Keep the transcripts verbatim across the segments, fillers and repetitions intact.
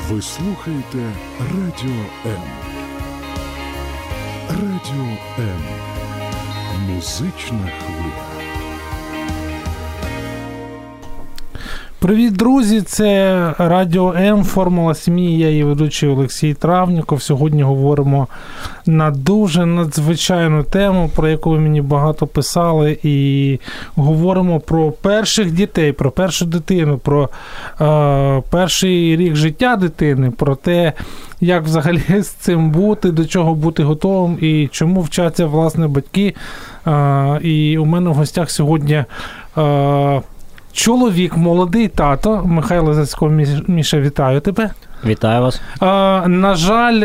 Ви слухаєте Радіо М. Радіо М. Музична хвиля. Привіт, друзі! Це Радіо М, Формула сім'ї, я її ведучий Олексій Травніков. Сьогодні говоримо на дуже надзвичайну тему, про яку ви мені багато писали, і говоримо про перших дітей, про першу дитину, про е, перший рік життя дитини, про те, як взагалі з цим бути, до чого бути готовим і чому вчаться, власне, батьки. Е, і у мене в гостях сьогодні е, чоловік, молодий тато, Михайло Зацько. Міша, вітаю тебе. Вітаю вас. А, на жаль,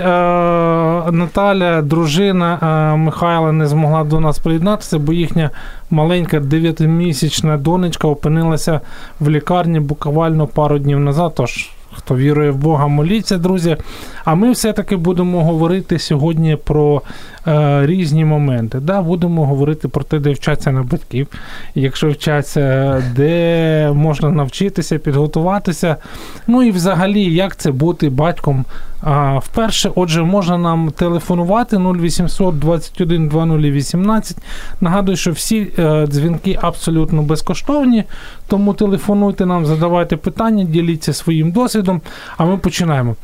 а, Наталя, дружина а, Михайла, не змогла до нас приєднатися, бо їхня маленька дев'ятимісячна донечка опинилася в лікарні буквально пару днів назад, тож хто вірує в Бога, моліться, друзі. А ми все-таки будемо говорити сьогодні про е, різні моменти. Да? Будемо говорити про те, де вчаться на батьків, якщо вчаться, де можна навчитися, підготуватися. Ну і взагалі, як це бути батьком а, вперше. Отже, можна нам телефонувати нуль вісімсот двадцять один двадцять вісімнадцять. Нагадую, що всі е, дзвінки абсолютно безкоштовні, тому телефонуйте нам, задавайте питання, діліться своїм досвідом, а ми починаємо.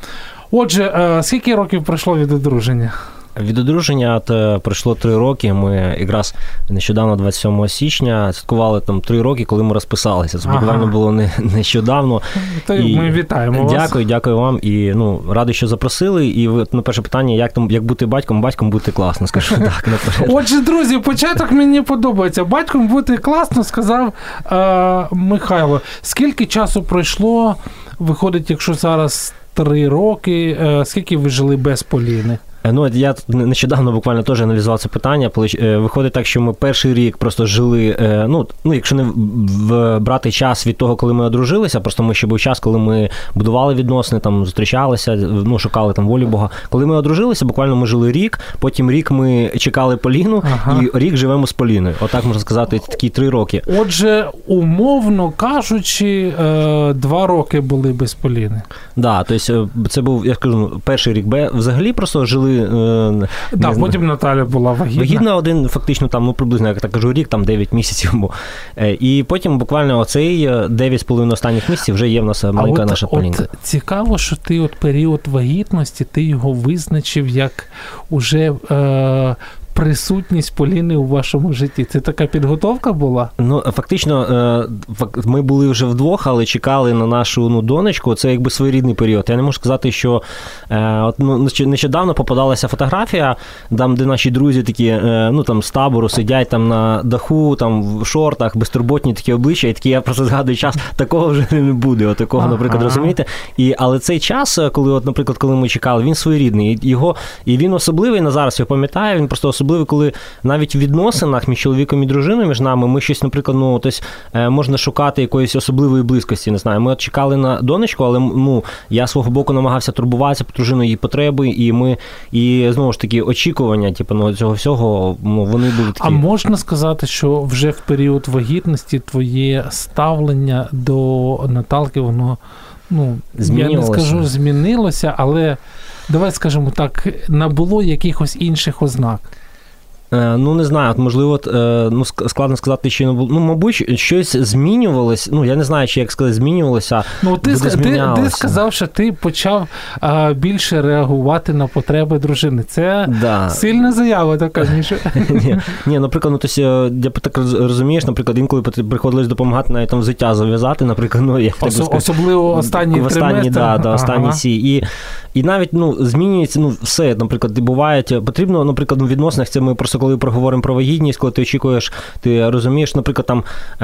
Отже, скільки років пройшло від одруження? Від одруження пройшло три роки. Ми якраз нещодавно, двадцять сьомого січня, святкували там три роки, коли ми розписалися. Це буквально ага. було не, нещодавно. То і ми вітаємо вас. Дякую, дякую вам. І ну, радий, що запросили. І ви, на перше питання, як там, як бути батьком? Батьком бути класно, скажу так. Наперед. Отже, друзі, початок мені подобається. Батьком бути класно, сказав е, Михайло. Скільки часу пройшло, виходить, якщо зараз три роки, е, скільки ви жили без Поліни? Ну, я нещодавно буквально теж аналізував це питання. Виходить так, що ми перший рік просто жили, ну, ну якщо не брати час від того, коли ми одружилися, просто ми ще був час, коли ми будували відносини, там, зустрічалися, ну, шукали там волі Бога. Коли ми одружилися, буквально ми жили рік, потім рік ми чекали Поліну, ага. і рік живемо з Поліною. Отак можна сказати, такі три роки. Отже, умовно кажучи, два роки були без Поліни. Так, да, тобто це був, я скажу, перший рік. Взагалі просто жили. Так, да, потім Наталя була вагітна. Вагітна один, фактично, там, ну, приблизно, як так кажу, рік, там дев'ять місяців. Бо. І потім буквально оцей дев'ять з половиною останніх місяців вже є в нас маленька от, наша Полінка. От цікаво, що ти от період вагітності, ти його визначив як уже е- присутність Поліни у вашому житті. Це така підготовка була? Ну, фактично, ми були вже вдвох, але чекали на нашу ну, донечку. Це якби своєрідний період. Я не можу сказати, що от, ну, нещодавно попадалася фотографія, там, де наші друзі такі, ну, там, з табору сидять там на даху, там, в шортах, безтурботні такі обличчя, і такі, я просто згадую час, такого вже не буде, от такого, ага. наприклад, розумієте? І, але цей час, коли, от, наприклад, коли ми чекали, він своєрідний. І, його, і він особливий, на зараз я пам'ятаю, він просто особливий, коли навіть в відносинах між чоловіком і дружиною, між нами, ми щось, наприклад, ну, тобто, можна шукати якоїсь особливої близькості, не знаю. Ми от чекали на донечку, але ну, я свого боку намагався турбуватися про дружину, її потреби, і ми, і знову ж таки, очікування, типу, ну, цього всього, ну, вони були такі. А можна сказати, що вже в період вагітності твоє ставлення до Наталки, воно, ну, я не скажу, змінилося, але, давай скажемо так, набуло якихось інших ознак? Ну, не знаю, от, можливо, от, ну, складно сказати, чи не було. Ну, мабуть, щось змінювалось. Ну, я не знаю, чи як сказати, змінювалося. Ну, ти, ти, ти сказав, що ти почав а, більше реагувати на потреби дружини. Це да. сильна заява така, Міша. Ні, ні, наприклад, ну, тобто, я так розумієш, наприклад, інколи приходилось допомагати навіть там взуття зав'язати, наприклад, ну, як Ос, так особливо останні триместри. Да, да, останні ага. ці. І, і навіть, ну, змінюється, ну, все, наприклад, буває, потрібно, наприклад, у відносинах, це ми просто коли проговоримо про вагітність, коли ти очікуєш, ти розумієш, наприклад, там,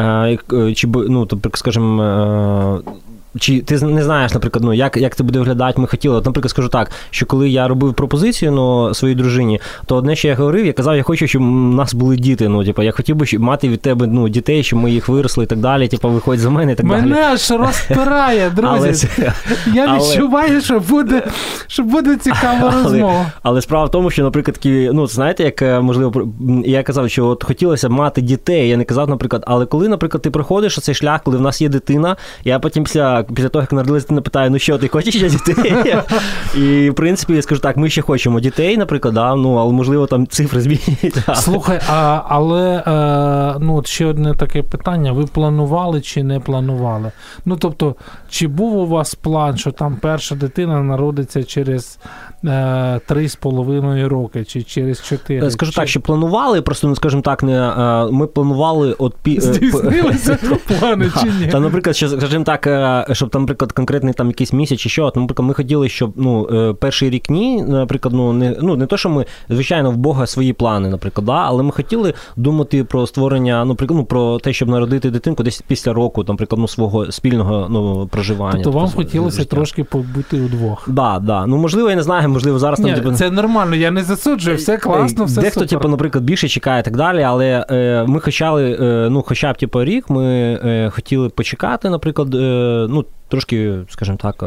чи, ну, скажімо, чи ти не знаєш, наприклад, ну, як, як це буде виглядати, ми хотіли. От, наприклад, скажу так, що коли я робив пропозицію ну, своїй дружині, то одне, що я говорив, я казав, я хочу, щоб у нас були діти. Ну, типу, я хотів би щоб мати від тебе ну, дітей, щоб ми їх виросли і так далі, типу, виходь за мене і так мене далі. Мене аж розпирає, друзі. Але, я але, відчуваю, що буде, що буде цікава але, розмова. Але справа в тому, що, наприклад, такі, ну, знаєте, як, можливо, я казав, що от хотілося б мати дітей, я не казав, наприклад, але коли, наприклад, ти проходиш цей шлях, коли в нас є дитина, я потім після після того, як народилася дитина, питаю, ну що, ти хочеш ще дітей? І, в принципі, я скажу так, ми ще хочемо дітей, наприклад, да, ну, але, можливо, там цифри змінюються. Слухай, а, але, е, ну, от ще одне таке питання, ви планували чи не планували? Ну, тобто, чи був у вас план, що там перша дитина народиться через е, три з половиною роки, чи через чотири? Скажу чи... так, що планували, просто, ну, скажімо так, не, ми планували от... Пі... Здійснилися плани чи ні? Там, наприклад, що, скажімо так, щоб там, наприклад, конкретний там якийсь місяць чи що, наприклад, ми хотіли, щоб, ну, перший рік ні, наприклад, ну, не, ну, не то, що ми, звичайно, в Бога свої плани, наприклад, да, але ми хотіли думати про створення, наприклад, ну, про те, щоб народити дитинку десь після року, наприклад, ну, свого спільного, ну, проживання. Тобто вам хотілося життя. Трошки побути удвох? Так, да, да. Ну, можливо, я не знаю, можливо, зараз Ні, там... Типу... це нормально, я не засуджую, все класно, все Дехто, супер. типу, наприклад, більше чекає і так далі, але е, ми хотіли, е, ну, хоча б, типу, рік, ми е, хотіли почекати, наприклад, е, ну, трошки, скажімо так,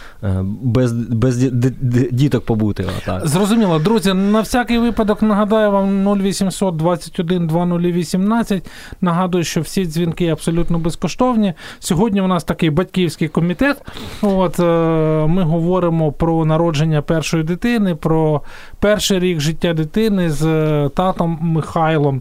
без, без діток побути. Так. Зрозуміло. Друзі, на всякий випадок нагадаю вам нуль вісімсот двадцять один двадцять вісімнадцять. Нагадую, що всі дзвінки абсолютно безкоштовні. Сьогодні у нас такий батьківський комітет. От, ми говоримо про народження першої дитини, про перший рік життя дитини з татом Михайлом.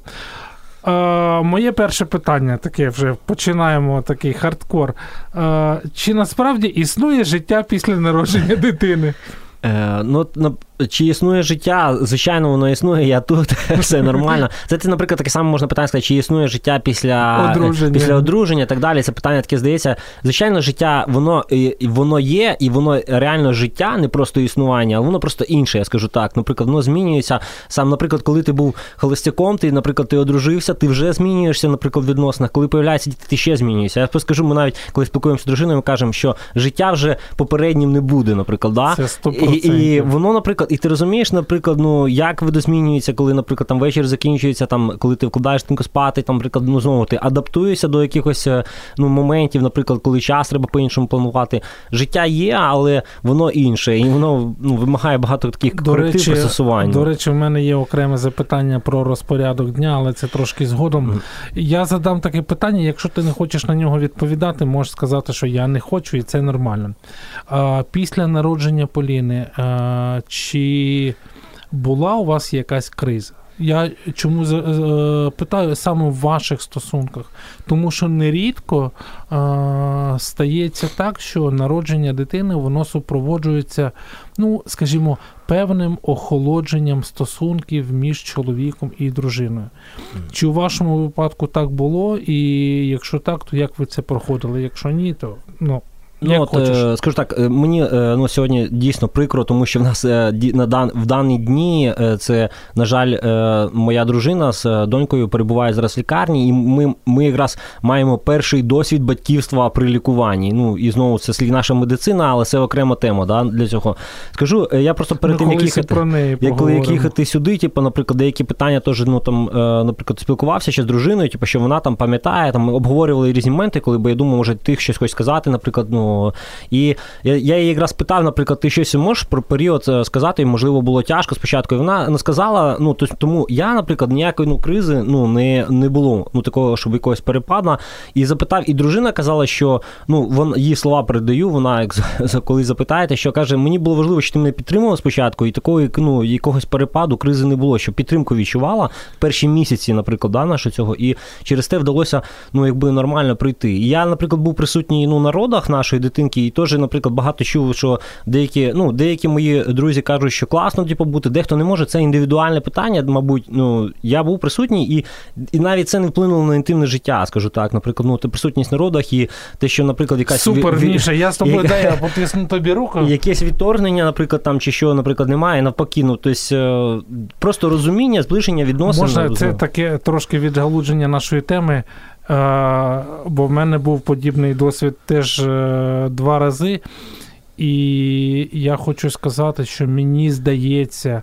Е, моє перше питання, таке вже починаємо такий хардкор. Е, чи насправді існує життя після народження дитини? Е, ну, чи існує життя? Звичайно, воно існує, я тут, все нормально. Це, це, наприклад, таке саме можна питання сказати, чи існує життя після одруження, після одруження і так далі. Це питання таке, здається, звичайно, життя, воно, воно є, і воно реально життя, не просто існування, а воно просто інше, я скажу так. Наприклад, воно змінюється. Сам, наприклад, коли ти був холостяком, ти, наприклад, ти одружився, ти вже змінюєшся, наприклад, в відносинах. Коли появляються діти, ти ще змінюєшся. Я скажу, ми навіть, коли спілкуємося з дружиною, ми кажемо, що життя вже попереднім не буде, наприклад. Да? Це сто відсотків. І, і воно, наприклад, і ти розумієш, наприклад, ну, як видозмінюється, коли, наприклад, там вечір закінчується, там, коли ти вкладаєш тинку спати, там, наприклад, ну, знову ти адаптуєшся до якихось, ну, моментів, наприклад, коли час треба по-іншому планувати. Життя є, але воно інше, і воно, ну, вимагає багато таких коректив пристосувань. До речі, в мене є окреме запитання про розпорядок дня, але це трошки згодом. Mm. Я задам таке питання, якщо ти не хочеш на нього відповідати, можеш сказати, що я не хочу, і це нормально. А, після народження Поліни, а, чи була у вас якась криза? Я чому питаю саме в ваших стосунках? Тому що нерідко е, стається так, що народження дитини, воно супроводжується, ну, скажімо, певним охолодженням стосунків між чоловіком і дружиною. Чи у вашому випадку так було? І якщо так, то як ви це проходили? Якщо ні, то, ну... Ну, от, е, скажу так, мені е, ну, сьогодні дійсно прикро, тому що в нас е, на дан, в дані дні е, це, на жаль, е, моя дружина з донькою перебуває зараз в лікарні, і ми, ми якраз маємо перший досвід батьківства при лікуванні. Ну, і знову, це наша медицина, але це окрема тема, да, для цього. Скажу, я просто перед тим, як їхати, як їхати сюди, типу, наприклад, деякі питання теж, ну, там, е, наприклад, спілкувався ще з дружиною, типу, що вона там пам'ятає, там, ми обговорювали різні моменти, коли, бо я думаю, може, ти щось хочеш сказати, наприклад, ну, і я, я її якраз питав, наприклад, ти щось можеш про період сказати, і, можливо, було тяжко спочатку, і вона не сказала, ну, тому я, наприклад, ніякої, ну, кризи, ну, не, не було, ну, такого, щоб якогось перепадла, і запитав, і дружина казала, що, ну, вон, її слова передаю, вона, як коли запитаєте, що каже, мені було важливо, що ти мене підтримувала спочатку, і такої, ну, якогось перепаду, кризи не було, що підтримку відчувала в перші місяці, наприклад, да, нашого цього, і через те вдалося, ну, якби нормально пройти. І я, наприклад, був присутній, ну, на родах нашої дитинки, і теж, наприклад, багато чув, що деякі, ну, деякі мої друзі кажуть, що класно, типу, бути, дехто не може, це індивідуальне питання, мабуть, ну, я був присутній, і, і навіть це не вплинуло на інтимне життя, скажу так, наприклад, ну, присутність на родах, і те, що, наприклад, якась... Супер, Міша, я з тобою, дай, я потисну тобі руку. Якесь відторгнення, наприклад, там, чи що, наприклад, немає, навпаки, ну, тобто, просто розуміння, зближення, відносин. Можна, це таке трошки відгалудження нашої теми, бо в мене був подібний досвід теж два рази, і я хочу сказати, що мені здається,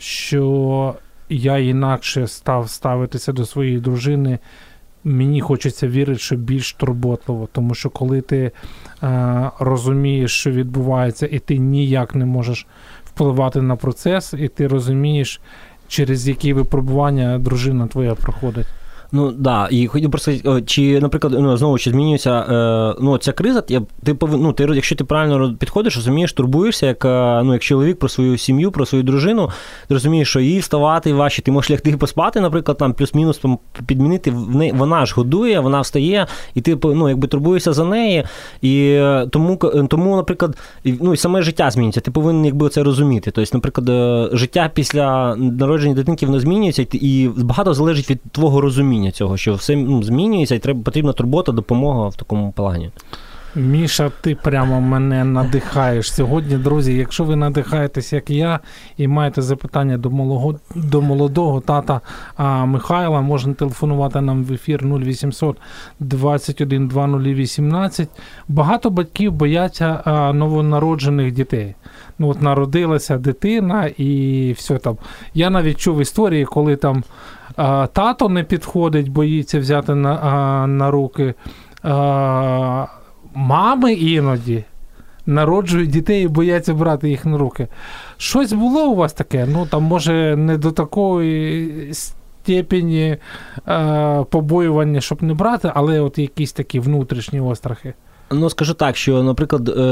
що я інакше став ставитися до своєї дружини, мені хочеться вірити, що більш турботливо, тому що коли ти розумієш, що відбувається, і ти ніяк не можеш впливати на процес, і ти розумієш, через які випробування дружина твоя проходить. Ну, да, і хотів просто, чи, наприклад, ну, знову, чи змінюється, е, ну, ця криза, ти повинен, ну, ти, якщо ти правильно підходиш, розумієш, турбуєшся, як, ну, як чоловік про свою сім'ю, про свою дружину, ти розумієш, що їй вставати важче, ти можеш лягти поспати, наприклад, там, плюс-мінус підмінити, вона ж годує, вона встає, і ти, ну, якби турбуєшся за неї, і тому, тому, наприклад, ну, і саме життя змінюється, ти повинен, якби, це розуміти, тобто, наприклад, життя після народження дитинки, воно змінюється, і багато залежить від твого розуміння цього, що все, ну, змінюється і треба, потрібна турбота, допомога в такому плані. Міша, ти прямо мене надихаєш сьогодні, друзі. Якщо ви надихаєтесь, як я, і маєте запитання до молодого, до молодого тата а, Михайла, можна телефонувати нам в ефір нуль вісімсот двадцять один двадцять вісімнадцять. Багато батьків бояться а, новонароджених дітей. Ну, от народилася дитина і все там. Я навіть чув історії, коли там а, тато не підходить, боїться взяти на, а, на руки. А, мами іноді народжують дітей і бояться брати їх на руки. Щось було у вас таке? Ну, там, може, не до такої степені е, побоювання, щоб не брати, але от якісь такі внутрішні острахи. Ну, скажу так, що, наприклад, е,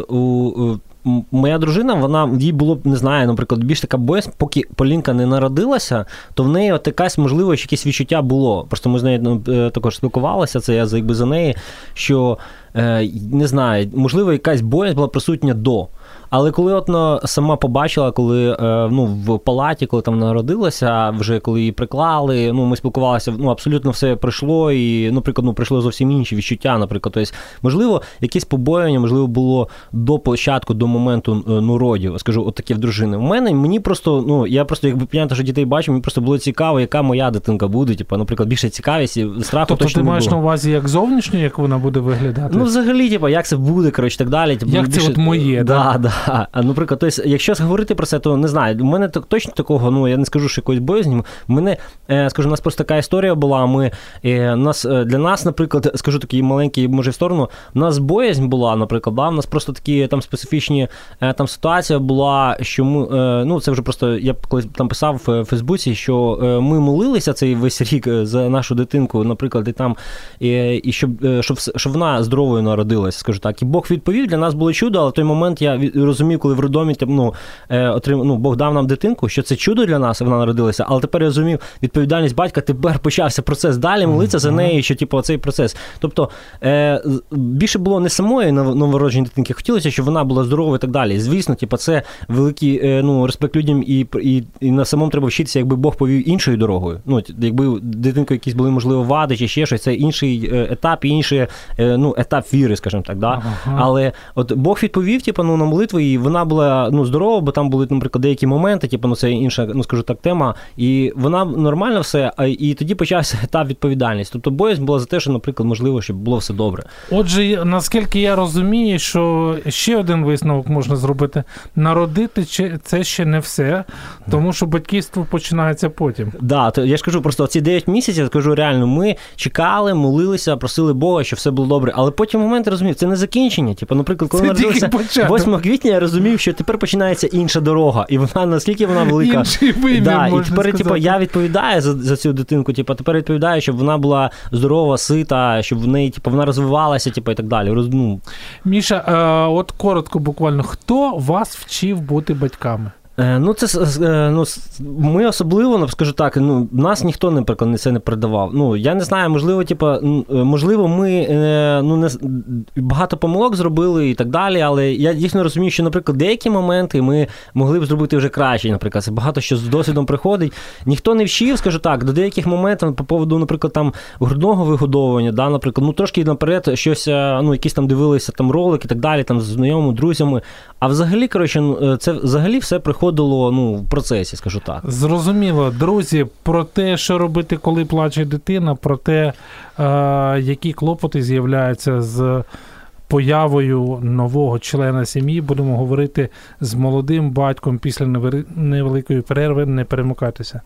у... моя дружина, вона, їй було б, не знаю, наприклад, більш така боязь, поки Полінка не народилася, то в неї от якась, можливо, якесь відчуття було. Просто ми з нею ну, також спілкувалися, це я якби за неї, що, е, не знаю, можливо, якась боязь була присутня до. Але коли от вона сама побачила, коли ну, в палаті, коли там народилася, вже коли її приклали, ну, ми спілкувалися, ну, абсолютно все пройшло, і, наприклад, ну, прийшло зовсім інші відчуття, наприклад. Тобто, можливо, якесь побоювання, можливо, було до початку, до моменту, ну, родів, скажу, от таке в дружини. У мене, мені просто, ну, я просто, якби понятно, що дітей бачу, мені просто було цікаво, яка моя дитинка буде, типу, наприклад, більше цікавість, і страху тобто точно не було. Тобто ти маєш на увазі як зовнішньо, як вона буде виглядати? Ну, взагалі, типу, як це буде, коротше, так далі. Типу, як більше... це от моє, да? Да, да. А, наприклад, тобто, якщо говорити про це, то не знаю, у мене так, точно такого, ну, я не скажу, що якоїсь боязні. У мене, е, скажу, у нас просто така історія була, ми, е, нас, для нас, наприклад, скажу такий маленький, може, в сторону, у нас боязнь була, наприклад, да, у нас просто такі там специфічні е, там ситуація була, що ми, е, ну, це вже просто, я колись там писав в Фейсбуці, що е, ми молилися цей весь рік за нашу дитинку, наприклад, і там, і, і щоб, щоб, щоб вона здоровою народилася, скажу так. І Бог відповів, для нас було чудо, але в той момент я розумів, коли в роддомі, ну, отрим, ну, Бог дав нам дитинку, що це чудо для нас, вона народилася, але тепер я розумів відповідальність батька, тепер почався процес далі, молитися mm-hmm. за неї, що, типу, цей процес. Тобто, е, більше було не самої новородженої дитинки, хотілося, щоб вона була здорова і так далі. Звісно, типу, це великий, е, ну, респект людям, і, і, і на самому треба вчитися, якби Бог повів іншою дорогою. Ну, якби дитинку якісь були, можливо, вади чи ще щось, це інший етап, інший, е, ну, етап віри, скажімо так, да? Mm-hmm. Але от Бог відповів, типу, ну, на молитву, і вона була, ну, здорова, бо там були, наприклад, деякі моменти, типу, ну, це інша, ну, скажу так, тема, і вона нормально все, а, і тоді почався етап відповідальності. Тобто боязнь була за те, що, наприклад, можливо, щоб було все добре. Отже, наскільки я розумію, що ще один висновок можна зробити. Народити – це ще не все, тому що батьківство починається потім. Так, да, то я ж кажу, просто ці дев'ять місяців, скажу реально, ми чекали, молилися, просили Бога, щоб все було добре, але потім момент розумів, це не закінчення. Типу, наприклад, коли народилися восьмого квітня, я розумів, що тепер починається інша дорога, і вона, наскільки вона велика. Інший вимір, да, можна і тепер, сказати. Типу, я відповідаю за, за цю дитинку, типу, тепер відповідаю, щоб вона була здорова, сита, щоб в неї, типу, вона розвивалася, типу, і так далі. Роз, ну. Міша, е, от коротко буквально, хто вас вчив бути батьками? Ну, це, ну, ми особливо, скажу так, ну, нас ніхто, наприклад, це не передавав. Ну, я не знаю, можливо, типу, можливо, ми, ну, не, багато помилок зробили і так далі, але я дійсно розумію, що, наприклад, деякі моменти ми могли б зробити вже краще, наприклад, це багато що з досвідом приходить. Ніхто не вчив, скажу так, до деяких моментів по поводу, наприклад, там, грудного вигодовування, да, наприклад, ну, трошки наперед щось, ну, якісь там дивилися там ролики і так далі, там, з знайомими, друзями, а взагалі, коротше, це взагалі все приходить ну, в процесі, скажу так. Зрозуміло. Друзі, про те, що робити, коли плаче дитина, про те, е, які клопоти з'являються з появою нового члена сім'ї, будемо говорити з молодим батьком після невеликої перерви. Не перемикайтеся.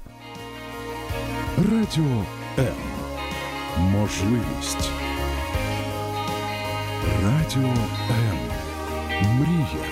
Радіо М. Можливість. Радіо М. Мрія.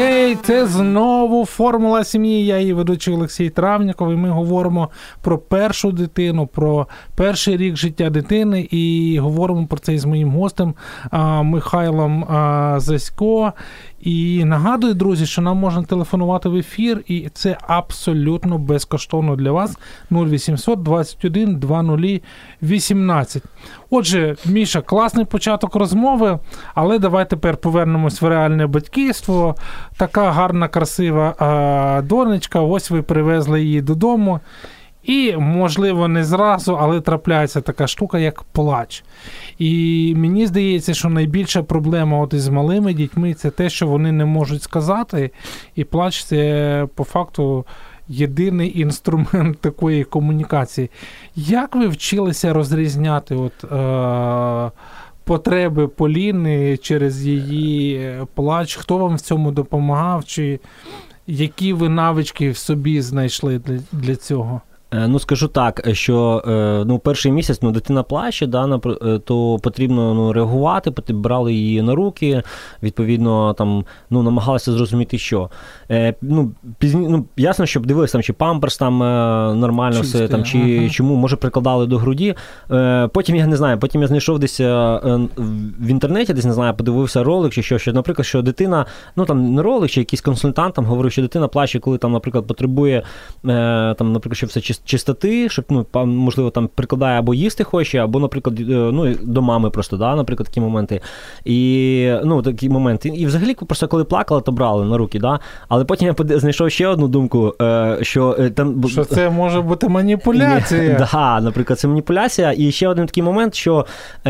Гей, це знову «Формула сім'ї». Я її ведучий Олексій Травніков, і ми говоримо про першу дитину, про перший рік життя дитини, і говоримо про це із моїм гостем а, Михайлом а, Засько. І нагадую, друзі, що нам можна телефонувати в ефір, і це абсолютно безкоштовно для вас. нуль вісімсот двадцять один двадцять вісімнадцять. Отже, Міша, класний початок розмови, але давай тепер повернемось в реальне батьківство. Така гарна, красива а, донечка, ось ви привезли її додому. І, можливо, не зразу, але трапляється така штука, як плач. І мені здається, що найбільша проблема от із малими дітьми – це те, що вони не можуть сказати. І плач – це, по факту, єдиний інструмент такої комунікації. Як ви вчилися розрізняти от, е- потреби Поліни через її плач? Хто вам в цьому допомагав? Чи які ви навички в собі знайшли для, для цього? Ну, скажу так, що ну, перший місяць ну, дитина плаче, да, то потрібно ну, реагувати, брали її на руки, відповідно, там, ну, намагалися зрозуміти, що. Ну, пізні, ну, ясно, щоб дивилися, там, чи памперс там нормально Чисти, все, там, чи ага. чому, може, прикладали до груді. Потім, я не знаю, потім я знайшов десь в інтернеті, десь, не знаю, подивився ролик, чи що, що, наприклад, що дитина, ну, там, не ролик, чи якийсь консультант там говорив, що дитина плаче, коли, там, наприклад, потребує, там, наприклад, що все чисто чистоти, щоб, ну, можливо, там прикладає або їсти хоче, або, наприклад, ну, до мами просто, да, наприклад, такі моменти. І, ну, такі моменти. І взагалі, просто коли плакала, то брали на руки, да. Але потім я знайшов ще одну думку, що там... Що це може бути маніпуляція. Так, да, наприклад, це маніпуляція. І ще один такий момент, що,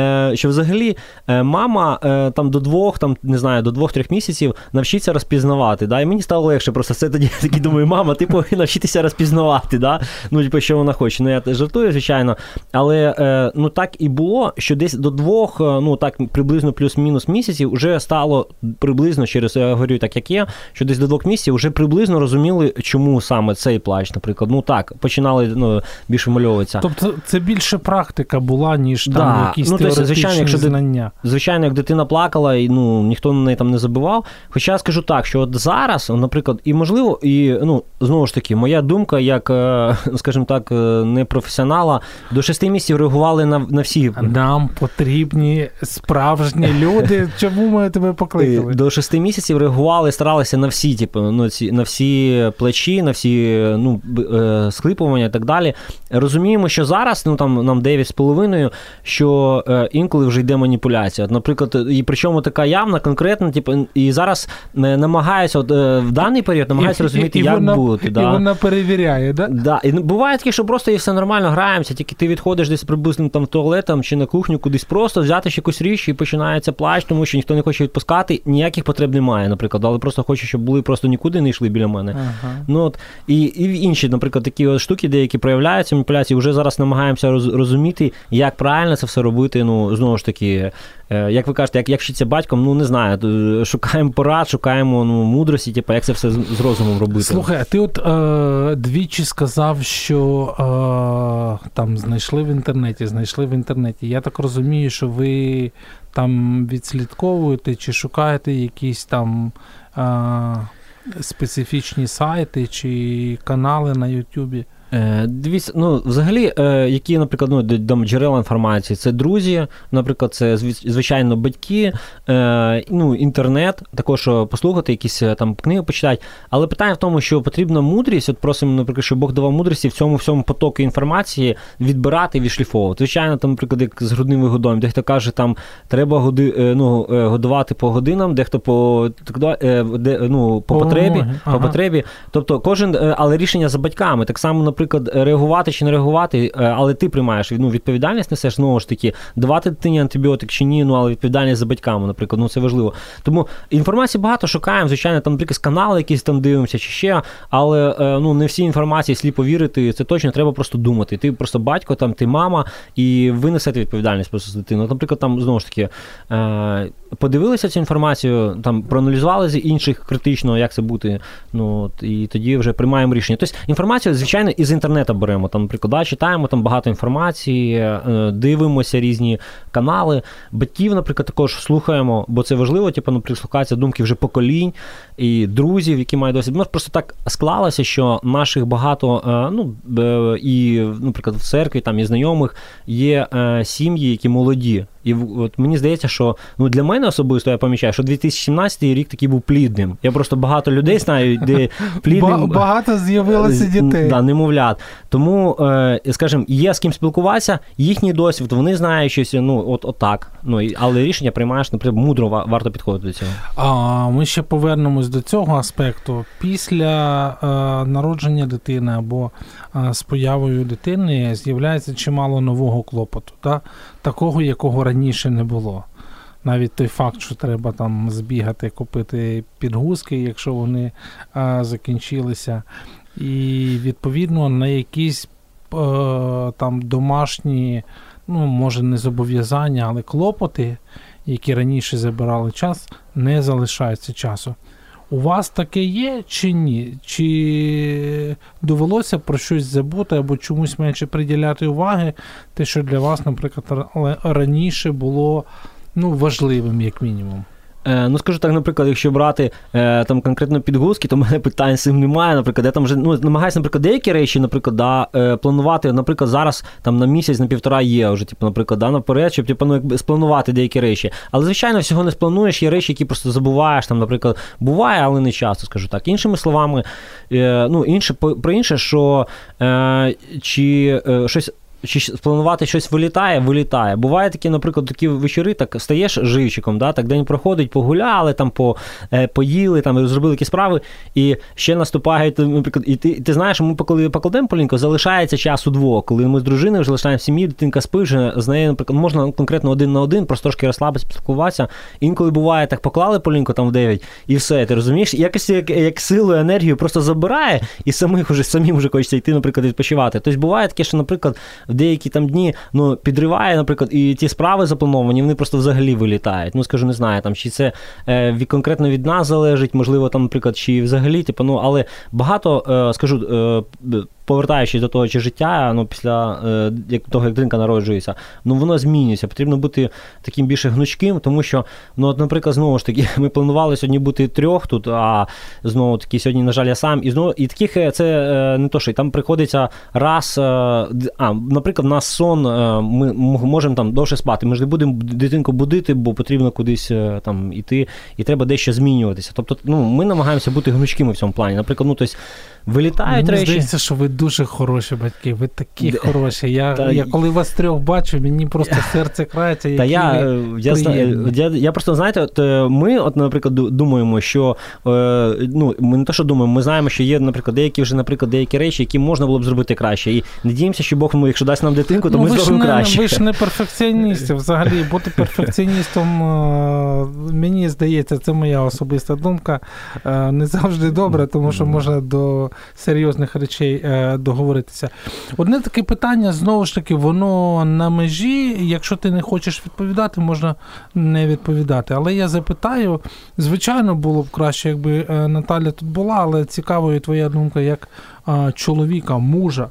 що взагалі мама там до двох, там, не знаю, до двох-трьох місяців навчиться розпізнавати, да. І мені стало легше просто. Це тоді я такий думаю, мама, ти повинна навчитися розпізнавати, да. Ну, типу, що вона хоче. Ну, я жартую, звичайно. Але, е, ну, так і було, що десь до двох, ну, так, приблизно плюс-мінус місяців вже стало приблизно, через, я говорю так, як є, що десь до двох місяців вже приблизно розуміли, чому саме цей плач, наприклад. Ну, так, починали, ну, більше вмальовуватися. Тобто це більше практика була, ніж там да. якісь ну, теоретичні звичайно, якщо знання. Звичайно, як дитина плакала, і, ну, ніхто на неї там не забивав. Хоча я скажу так, що от зараз, наприклад, і можливо, і, ну, знову ж таки, моя думка, як, скажімо так, не професіонала, до шести місяців реагували на, на всі. Нам потрібні справжні люди. Чому ми тебе покликали? До шести місяців реагували, старалися на всі, типу, ну, ці, на всі плачі, на всі, ну, схлипування і так далі. Розуміємо, що зараз, ну, там, нам дев'ять з половиною, що е, інколи вже йде маніпуляція. От, наприклад, і причому така явна, конкретна, типу, і зараз намагаються, от, е, в даний період намагаються і, розуміти, і, і як вона, бути. І да. вона перевіряє, да? Да. І буває таке, що просто і все нормально, граємося, тільки ти відходиш десь приблизно там в туалет там, чи на кухню, кудись просто взяти ще якусь річ і починається плач, тому що ніхто не хоче відпускати, ніяких потреб немає, наприклад, але просто хоче, щоб були просто нікуди не йшли біля мене. Ага. Ну, от, і, і інші, наприклад, такі от штуки, деякі проявляються, маніпуляції, вже зараз намагаємося роз, розуміти, як правильно це все робити, ну, знову ж таки, як ви кажете, як, як вчиться батьком, ну, не знаю, шукаємо порад, шукаємо, ну, мудрості, типу, як це все з, з розумом робити. Слухай, а ти от е, двічі сказав, що е, там знайшли в інтернеті, знайшли в інтернеті. Я так розумію, що ви там відслідковуєте чи шукаєте якісь там е, специфічні сайти чи канали на Ютубі? Дивіться, ну, взагалі, які, наприклад, ну, джерела інформації, це друзі, наприклад, це, звичайно, батьки, ну, інтернет, також послухати, якісь там книги почитати, але питання в тому, що потрібна мудрість, от просимо, наприклад, щоб Бог давав мудрості в цьому всьому потоку інформації відбирати і відшліфовувати. Звичайно, там, наприклад, як з грудним вигодом, дехто каже, там, треба годи, ну, годувати по годинам, дехто по, ну, по потребі, ага. по потребі, тобто кожен, але рішення за батьками, так само, наприклад, реагувати чи не реагувати, але ти приймаєш, ну, відповідальність несеш, знову ж таки, давати дитині антибіотик чи ні, ну, але відповідальність за батьками, наприклад, ну, це важливо. Тому інформації багато шукаємо, звичайно, там, наприклад, канали якісь там дивимося чи ще, але, ну, не всі інформації сліпо вірити, це точно треба просто думати. Ти просто батько, там, ти мама, і ви несете відповідальність просто за дитину. Наприклад, там, знову ж таки, подивилися цю інформацію, там, проаналізували з інших критично, як це бути, ну, і тоді вже приймаємо рішення. Тобто, інформацію, звичайно, із з інтернету беремо, там, наприклад, да, читаємо там багато інформації, дивимося різні канали. Батьків, наприклад, також слухаємо, бо це важливо, типу, наприклад, слухаються думки вже поколінь і друзів, які мають досвід. Ну, просто так склалося, що наших багато, ну, і, наприклад, в церкві, там, і знайомих є сім'ї, які молоді. І от мені здається, що ну, для мене особисто я помічаю, що дві тисячі сімнадцятий рік такий був плідним. Я просто багато людей знаю, де плідним... Багато з'явилося дітей. Да, немовлят. Тому, скажімо, є з ким спілкуватися, їхній досвід, вони знають щось, ну, от, от так. Ну, але рішення приймаєш, наприклад, мудро варто підходити до цього. А, ми ще повернемось до цього аспекту. Після е, народження дитини або е, з появою дитини з'являється чимало нового клопоту, да? Такого, якого раніше не було. Навіть той факт, що треба там збігати, купити підгузки, якщо вони е, закінчилися. І, відповідно, на якісь е, там домашні, ну, може, не зобов'язання, але клопоти, які раніше забирали час, не залишається часу. У вас таке є чи ні? Чи довелося про щось забути або чомусь менше приділяти уваги, те, що для вас, наприклад, раніше було, ну, важливим, як мінімум? Ну, скажу так, наприклад, якщо брати е, там конкретно підгузки, то в мене питань з цим немає. Наприклад, я там вже ну, намагаюся, наприклад, деякі речі, наприклад, да, е, планувати, наприклад, зараз там на місяць, на півтора є вже, типу, наприклад, да, наперед, щоб типу, ну, якби спланувати деякі речі. Але, звичайно, всього не сплануєш, є речі, які просто забуваєш, там, наприклад, буває, але не часто, скажу так. Іншими словами, е, ну, інше, про інше, що е, чи е, щось чи спланувати щось вилітає, вилітає. Буває такі, наприклад, такі вечори, так стаєш живчиком, да, так день проходить, погуляли, там, по, е, поїли, там, зробили якісь справи, і ще наступають, наприклад, і ти, ти знаєш, ми коли покладемо полінько, залишається час удвох, коли ми з дружиною вже лишаємо в сім'ї, дитинка спить, вже з нею, наприклад, можна конкретно один на один, просто трошки розслабитися, спілкуватися. Інколи буває, так поклали полінько там в дев'ять, і все, ти розумієш, якось як, як силу, енергію просто забирає, і самих уже, самим вже хочеться йти, наприклад, відпочивати. Тобто буває таке, що, наприклад, в деякі там дні, ну, підриває, наприклад, і ті справи заплановані, вони просто взагалі вилітають. Ну, скажу, не знаю, там, чи це е, від, конкретно від нас залежить, можливо, там, наприклад, чи взагалі, типу, ну, але багато, е, скажу, е, повертаючись до того, чи життя, ну, після е, як того, як дитинка народжується, ну, воно змінюється. Потрібно бути таким більше гнучким, тому що, ну, от, наприклад, знову ж таки, ми планували сьогодні бути трьох тут, а знову таки, сьогодні, на жаль, я сам. І знову, і таких, це е, не то, що, і там приходиться раз, е, а, наприклад, у нас сон, е, ми можемо там довше спати, ми ж не будемо дитинку будити, бо потрібно кудись е, там іти, і треба дещо змінюватися. Тобто, ну, ми намагаємося бути гнучкими в цьому плані. Наприклад, ну, тобто, вилітають мені речі. Мені здається, що ви дуже хороші батьки, ви такі Д... хороші. Я, Та... я коли вас трьох бачу, мені просто серце крається, які Та я, ви я, я, я просто, знаєте, от ми, от, наприклад, думаємо, що, ну, ми не те, що думаємо, ми знаємо, що є, наприклад, деякі вже, наприклад, деякі речі, які можна було б зробити краще. І надіємося, що Бог, якщо дасть нам дитинку, то ну, ми зробимо краще. Ви ж не перфекціоністи. Взагалі, бути перфекціоністом, мені здається, це моя особиста думка, не завжди добре, тому що можна до серйозних речей договоритися. Одне таке питання, знову ж таки, воно на межі, якщо ти не хочеш відповідати, можна не відповідати. Але я запитаю, звичайно, було б краще, якби Наталя тут була, але цікавою твоя думка як чоловіка, мужа.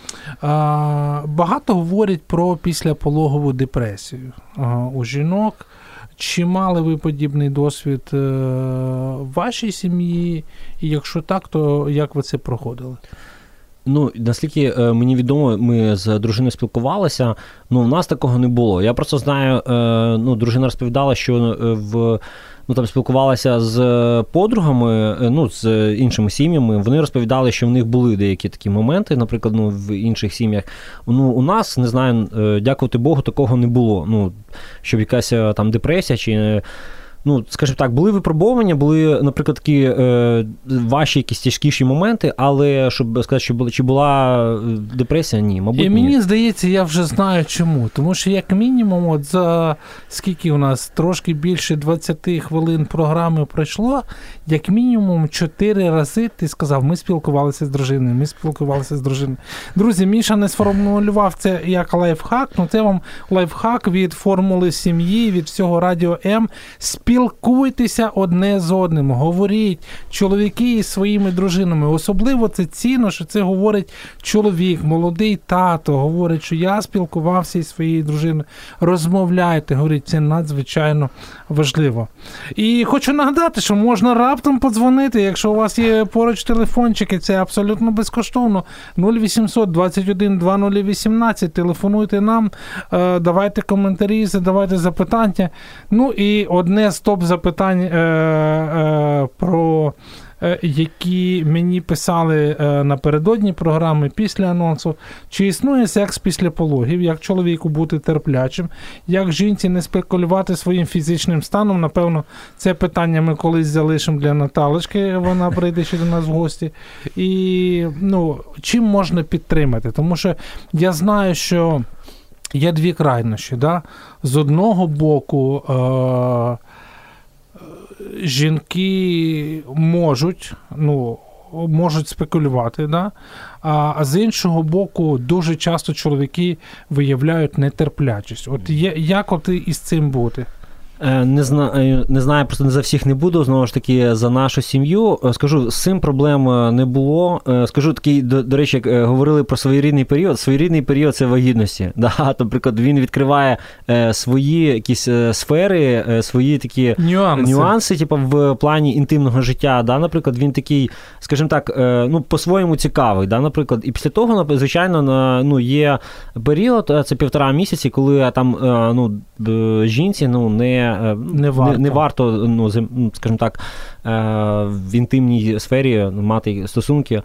Багато говорять про післяпологову депресію у жінок. Чи мали ви подібний досвід в вашій сім'ї? І якщо так, то як ви це проходили? Ну, наскільки мені відомо, ми з дружиною спілкувалися, ну, у нас такого не було. Я просто знаю, ну, дружина розповідала, що в, ну, там спілкувалася з подругами, ну, з іншими сім'ями, вони розповідали, що в них були деякі такі моменти, наприклад, ну, в інших сім'ях. Ну, у нас, не знаю, дякувати Богу, такого не було, ну, щоб якась там депресія чи... Ну, скажімо так, були випробування, були, наприклад, такі е, ваші якісь тяжкіші моменти, але, щоб сказати, що була, чи була депресія, ні, мабуть, ні. І мені здається, я вже знаю чому. Тому що, як мінімум, от за скільки у нас, трошки більше двадцять хвилин програми пройшло, як мінімум чотири рази ти сказав, ми спілкувалися з дружиною, ми спілкувалися з дружиною. Друзі, Міша не сформулював це як лайфхак, ну це вам лайфхак від формули сім'ї, від всього Радіо М. Спілкуватися Спілкуйтеся одне з одним, говоріть, чоловіки із своїми дружинами. Особливо це цінно, що це говорить чоловік, молодий тато, говорить, що я спілкувався із своєю дружиною. Розмовляйте, говорить, це надзвичайно важливо. І хочу нагадати, що можна раптом подзвонити, якщо у вас є поруч телефончики, це абсолютно безкоштовно. нуль вісімсот двадцять один двадцять вісімнадцять, телефонуйте нам, давайте коментарі, задавайте запитання. Ну і одне з топ-запитань е, е, про які мені писали напередодні програми після анонсу. Чи існує секс після пологів? Як чоловіку бути терплячим? Як жінці не спекулювати своїм фізичним станом? Напевно, це питання ми колись залишимо для Наталочки, вона прийде ще до нас в гості. І, ну, чим можна підтримати? Тому що я знаю, що є дві крайнощі. Да? З одного боку, е- жінки можуть, ну, можуть спекулювати, да? А з іншого боку, дуже часто чоловіки виявляють нетерплячість. От є, як от із цим бути? Не знаю, не знаю, просто не за всіх не буду, знову ж таки, за нашу сім'ю. Скажу, з цим проблем не було. Скажу, такий, до, до речі, як говорили про своєрідний період. Своєрідний період – це вагітності. Да? Наприклад, він відкриває свої якісь сфери, свої такі нюанси, нюанси типу, в плані інтимного життя. Да? Наприклад, він такий, скажімо так, ну, по-своєму цікавий. Да? Наприклад, і після того, звичайно, ну, є період, це півтора місяці, коли там, ну, жінці, ну, не Не варто, не, не варто, ну, скажімо так, в інтимній сфері мати стосунки.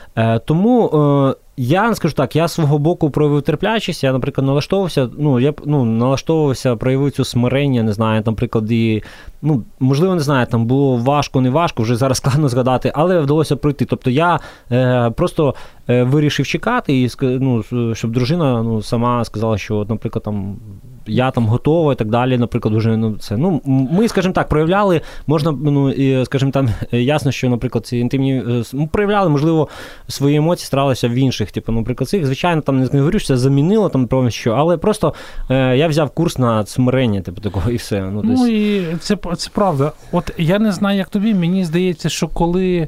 Тому я скажу так, я з свого боку проявив терплячість, я, наприклад, налаштовувався, ну, я ну, налаштовувався, проявив цю смирення, не знаю, наприклад, і, ну, можливо, не знаю, там було важко, не важко, вже зараз складно згадати, але вдалося пройти. Тобто я е, просто е, вирішив чекати, і, ну, щоб дружина, ну, сама сказала, що, наприклад, там, я там готова і так далі, наприклад, вже, ну, це, ну, ми, скажімо так, проявляли, можна, ну, і, скажімо, там, ясно, що, наприклад, ці інтимні, ми проявляли, можливо, свої емоції, старалися в інших, типу, наприклад, цих, звичайно, там, не говорю, що це замінило, там, про що, але просто е, я взяв курс на смирення, типу, такого, і все. Ну, ну і це, це правда. От я не знаю, як тобі, мені здається, що коли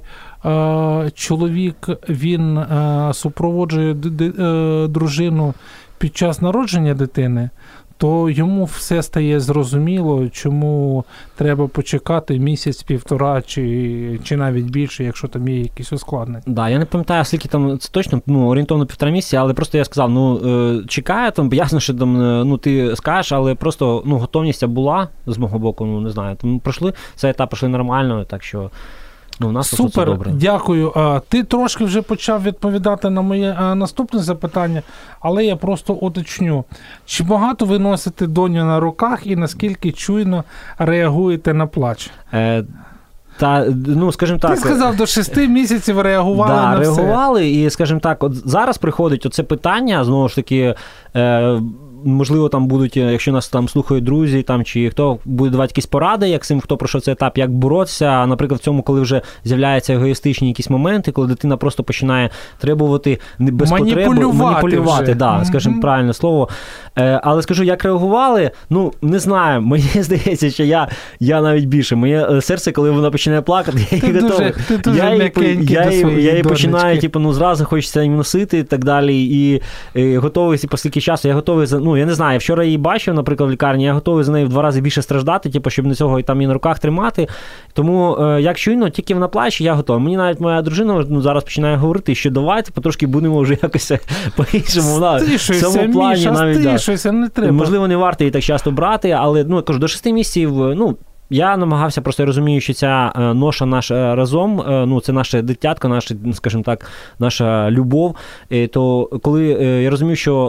е, чоловік, він е, супроводжує д- д- е, дружину під час народження дитини, то йому все стає зрозуміло, чому треба почекати місяць-півтора, чи, чи навіть більше, якщо там є якісь ускладнення. Так, да, я не пам'ятаю, скільки там, це точно, ну, орієнтовно півтора місяці, але просто я сказав, ну, чекаю, там, ясно, що там, ну, ти скажеш, але просто, ну, готовність була з мого боку, ну, не знаю, там пройшли, цей етап пройшли нормально, так що... Ну, у нас супер, добре. Дякую. Ти трошки вже почав відповідати на моє наступне запитання, але я просто уточню. Чи багато ви носите доню на руках і наскільки чуйно реагуєте на плач? Е, та, ну, скажімо так... Ти сказав, до шести місяців реагували да, на реагували, все. реагували, і, скажімо так, от зараз приходить оце питання, знову ж таки... Е, можливо, там будуть, якщо нас там слухають друзі, там, чи хто буде давати якісь поради, як цим, хто пройшов цей етап, як боротися, наприклад, в цьому, коли вже з'являються егоїстичні якісь моменти, коли дитина просто починає требувати без маніпулювати потреби, маніпулювати, да, mm-hmm. скажімо правильне слово. Е, але скажу, як реагували, ну, не знаю, мені здається, що я, я навіть більше, моє серце, коли вона починає плакати, я її готовий. Я її, я її, я її починаю, типу, ну, зразу хочеться їм носити і так далі, і, і готовий, типу, скільки часу, я готовий, ну, я не знаю, вчора її бачив, наприклад, в лікарні, я готовий за нею в два рази більше страждати, типу, щоб не цього і там її на руках тримати. Тому, е, як чуйно, тільки вона плаче, я готовий. Мені навіть моя дружина, ну, зараз починає говорити, що давайте потрошки будемо вже якось по-іншому. Вона в цьому плані Міша, навіть, стишуйся, не треба. Можливо, не варто її так часто брати, але, ну, я кажу, до шести місяців, ну, я намагався, просто я розумію, що ця ноша наша разом, ну, це наше дитятко, наше, скажімо так, наша любов. То коли я розумію, що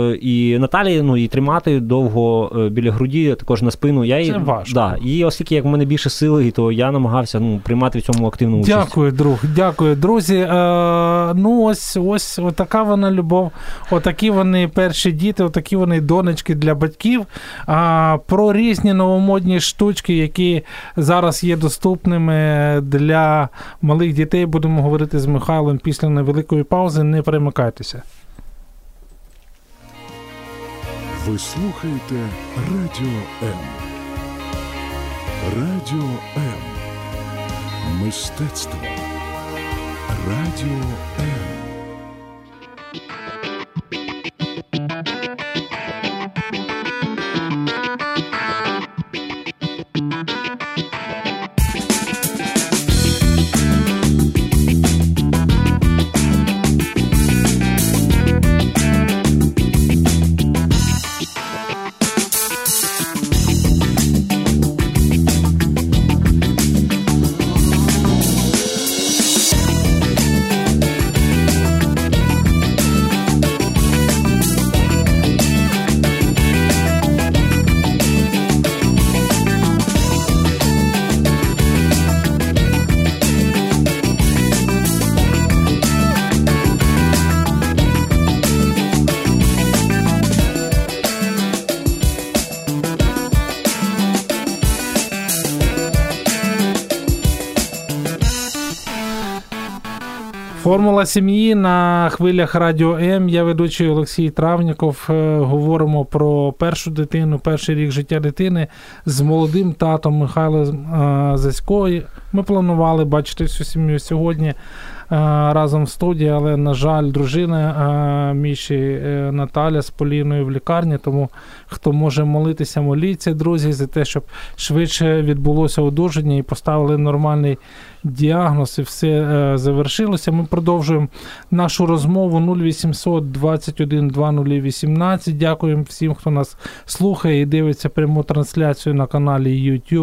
і Наталі, ну, і тримати довго біля груді, також на спину, я її... Це важко. Да, і оскільки як в мене більше сили, то я намагався, ну, приймати в цьому активну участь. Дякую, друг, дякую. Друзі, е, ну, ось, ось, отака вона любов, отакі вони перші діти, отакі вони донечки для батьків. А, про різні новомодні штучки, які зараз є доступними для малих дітей, будемо говорити з Михайлом після невеликої паузи. Не перемикайтеся. Ви слухаєте Радіо М. Радіо М. Мистецтво. Радіо М. Формула сім'ї на хвилях Радіо М. Я ведучий Олексій Травніков. Говоримо про першу дитину, перший рік життя дитини з молодим татом Михайлом Засько. Ми планували бачити всю сім'ю сьогодні разом в студії, але, на жаль, дружина Міші Наталя з Поліною в лікарні, тому хто може молитися, моліться, друзі, за те, щоб швидше відбулося одужання і поставили нормальний діагноз, і все завершилося. Ми продовжуємо нашу розмову. Нуль вісімсот двадцять один двадцять вісімнадцять. Дякуємо всім, хто нас слухає і дивиться пряму трансляцію на каналі YouTube,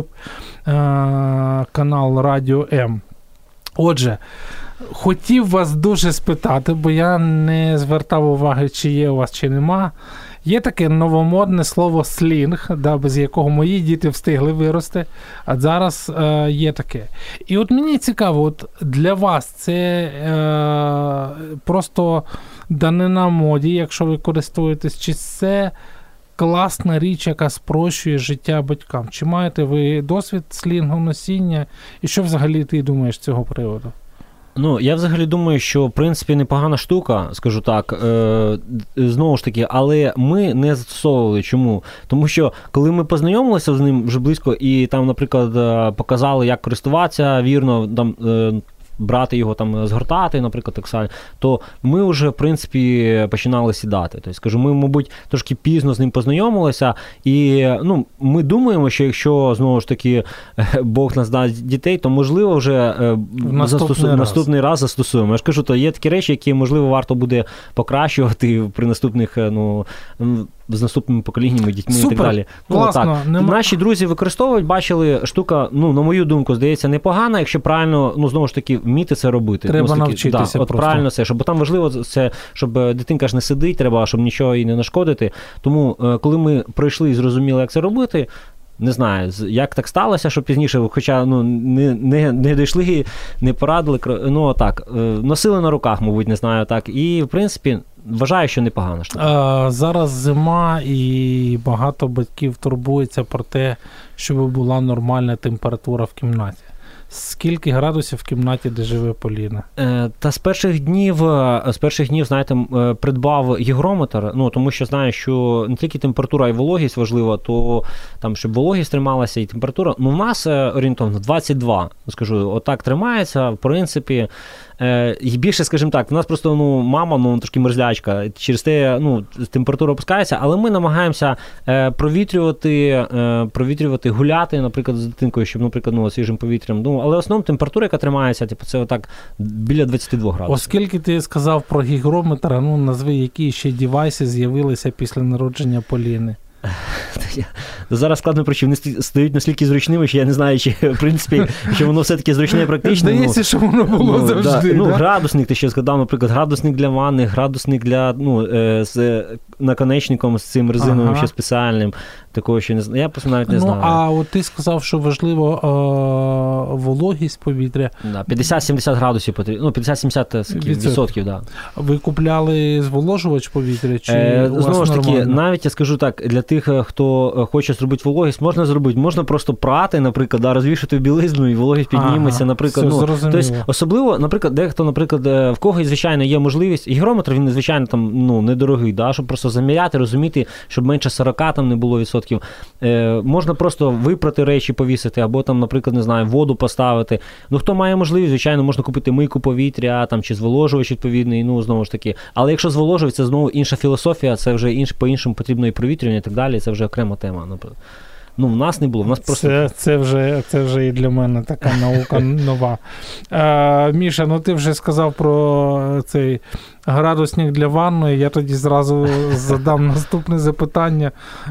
канал Радіо М. Отже, хотів вас дуже спитати, бо я не звертав уваги, чи є у вас, чи нема. Є таке новомодне слово «слінг», да, без якого мої діти встигли вирости, а зараз е, є таке. І от мені цікаво, от для вас це е, просто данина моді, якщо ви користуєтесь, чи це класна річ, яка спрощує життя батькам? Чи маєте ви досвід слінгу носіння? І що взагалі ти думаєш з цього приводу? Ну, я взагалі думаю, що, в принципі, непогана штука, скажу так, е, знову ж таки, але ми не застосовували. Чому? Тому що, коли ми познайомилися з ним вже близько і там, наприклад, показали, як користуватися вірно, там, е, брати його, там, згортати, наприклад, так само, то ми вже, в принципі, починали сідати. Тобто, скажу, ми, мабуть, трошки пізно з ним познайомилися, і, ну, ми думаємо, що якщо, знову ж таки, Бог нас дасть дітей, то, можливо, вже наступний, застосу... раз. наступний раз застосуємо. Я ж кажу, то є такі речі, які, можливо, варто буде покращувати при наступних, ну, з наступними поколіннями, дітьми. Супер, і так далі. Ну, класно. Так. Нема... Наші друзі використовують, бачили, штука, ну, на мою думку, здається, непогана, якщо правильно, ну, знову ж таки, вміти це робити. Треба ну, таки, навчитися да, от просто. правильно це, щоб там важливо це, щоб дитинка ж не сидить, треба, щоб нічого їй не нашкодити. Тому, коли ми пройшли і зрозуміли, як це робити, не знаю, як так сталося, що пізніше, хоча, ну, не, не, не дійшли, не порадили, ну, так, носили на руках, мабуть, не знаю, так, і, в принципі, вважаю, що непогана штука. А, зараз зима, і багато батьків турбується про те, щоб була нормальна температура в кімнаті. Скільки градусів в кімнаті, де живе Поліна? Е, та з перших днів, з перших днів, знаєте, придбав гігрометр, ну, тому що знаю, що не тільки температура, а й вологість важлива, то там, щоб вологість трималася і температура, ну, у нас орієнтовно двадцять два, скажу, отак тримається, в принципі, е, і більше, скажімо так, в нас просто, ну, мама, ну, трошки мерзлячка, через те, ну, температура опускається, але ми намагаємося е, провітрювати, е, провітрювати, гуляти, наприклад, з дитинкою, щоб, наприклад, ну, свіжим повітрям, ну, але в основному температура, яка тримається, типу, це отак біля двадцять два градусів. Оскільки ти сказав про гігрометр, ну, назви, які ще девайси з'явилися після народження Поліни. Зараз складно причому, вони стають настільки зручними, що я не знаю, чи, в принципі, що воно все-таки зручне і практичне. Здається, ну, що воно було ну, завжди. Да. Ну, да? градусник, ти ще згадав, наприклад, градусник для ванни, градусник для, ну, з наконечником, з цим резиновим, ага. ще спеціальним. Такого ще не знаю. Я просто навіть не ну, знаю. А от ти сказав, що важливо е- вологість повітря. Да, п'ятдесят-сімдесят градусів потрібно. Ну, п'ятдесят-сімдесят відсотків, відсотків, да. Ви купляли зволожувач повітря? Чи е, у вас знову ж таки, нормально? навіть я скажу так, для тих, хто хто хоче зробити вологість, можна зробити. Можна просто прати, наприклад, да, розвішати в білизну і вологість підніметься, ага, наприклад. все, Ну, тобто, особливо, наприклад, дехто, наприклад, в кого, звичайно, є можливість, гігрометр, він, звичайно, там, ну, недорогий, да, щоб просто заміряти, розуміти, щоб менше сорок там не було відсотків. Е, можна просто випрати речі, повісити, або там, наприклад, не знаю, воду поставити. Ну, хто має можливість, звичайно, можна купити мийку повітря, там, чи зволожувач відповідний, ну, знову ж таки. Але якщо зволожувач, це знову інша філософія, це вже інш, по-іншому потрібно і провітрювання і так далі, це вже окрема тема, наприклад. Ну, в нас не було, в нас просто... Це, це, вже, це вже і для мене така наука нова. А, Міша, ну ти вже сказав про цей градусник для ванної, я тоді зразу задам наступне запитання.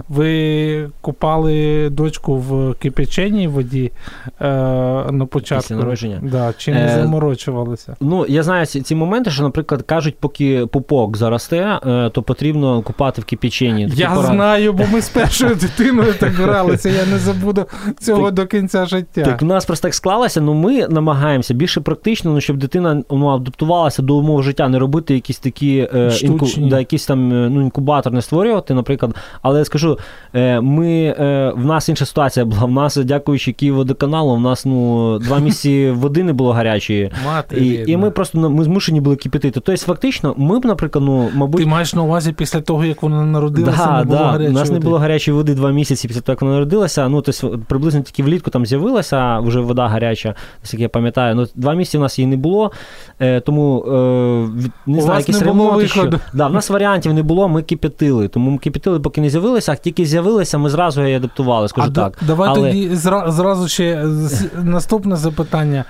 Ви купали дочку в кипяченій воді е, на початку? Після народження? Да, чи не е, заморочувалися? Ну, я знаю ці, ці моменти, що, наприклад, кажуть, поки пупок заросте, е, то потрібно купати в кипяченні. Я пора... знаю, бо ми з першою дитиною так гралися, я не забуду цього так, до кінця життя. Так, у нас просто так склалося, ну ми намагаємося більше практично, ну, щоб дитина ну, адаптувалася до умов життя, не робити якісь такі е, інку, да, якісь там ну, інкубатор не створювати, наприклад. Але я скажу, е, ми, е, в нас інша ситуація була. В нас, дякуючи Київводоканалу, в нас ну, два місяці води не було гарячої. І, і ми просто ну, ми змушені були кипятити. Тобто, фактично, ми б, наприклад, ну, мабуть... Ти маєш на увазі після того, як вона народилася, да, не було да, гарячої води? У нас не було гарячої води два місяці після того, як вона народилася. Ну, тобто, приблизно тільки влітку там з'явилася вже вода гаряча, як я пам'ятаю. Ну, два місяці в нас її не було, е, тому е, не у знаю, якісь ремонти. Що... Да, в нас варіантів не було, ми кипятили. Тому ми кипятили, поки не з'явилися, а тільки з'явилися, ми зразу її адаптували, скажу а так. Давай Але... тоді зра- зразу ще наступне запитання.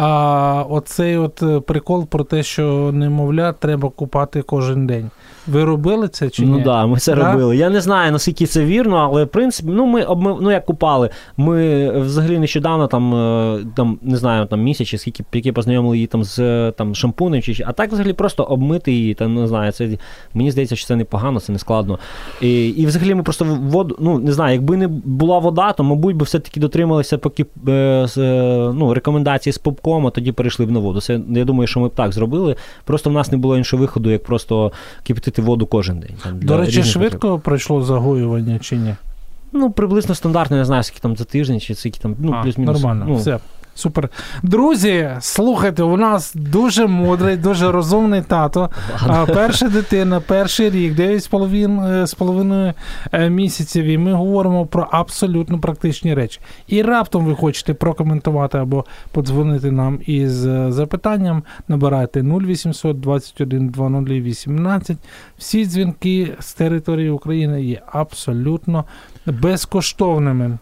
А, оцей от прикол про те, що немовля треба купати кожен день. Ви робили це чи ні? Ну так, да, ми це да? робили. Я не знаю, наскільки це вірно, але в принципі, ну ми обми... ну як купали. Ми взагалі нещодавно там, там не знаю, там місяць чи скільки, які познайомили її там з там шампунем чи а так взагалі просто обмити її, там не знаю, це мені здається, що це непогано, це не складно. І, і взагалі ми просто воду, ну не знаю, якби не була вода, то мабуть би все-таки дотрималися поки е, з, ну, рекомендації з пупком, а тоді перейшли б на воду. Це я думаю, що ми б так зробили. Просто в нас не було іншого виходу, як просто кипятити воду кожен день. Там, до речі, швидко потреб. пройшло загоювання чи ні? Ну, приблизно стандартно, не знаю, скільки там за тиждень, чи скільки там, ну, а, плюс-мінус. Нормально, ну. все. Супер. Друзі, слухайте, у нас дуже мудрий, дуже розумний тато. А, перша дитина, перший рік, дев'ять з половиною місяців, і ми говоримо про абсолютно практичні речі. І раптом ви хочете прокоментувати або подзвонити нам із запитанням, набирайте нуль вісімсот двадцять один двадцять вісімнадцять. Всі дзвінки з території України є абсолютно безкоштовними.